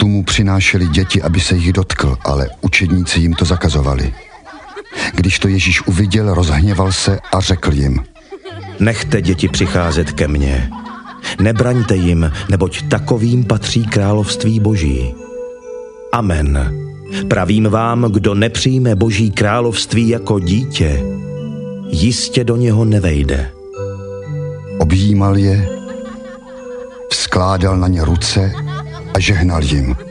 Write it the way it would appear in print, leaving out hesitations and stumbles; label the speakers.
Speaker 1: tu mu přinášeli děti, aby se jich dotkl, ale učedníci jim to zakazovali. Když to Ježíš uviděl, rozhněval se a řekl jim:
Speaker 2: Nechte děti přicházet ke mně. Nebraňte jim, neboť takovým patří království Boží. Amen. Pravím vám, kdo nepřijme Boží království jako dítě, jistě do něho nevejde.
Speaker 1: Objímal je, vzkládal na ně ruce a žehnal jim.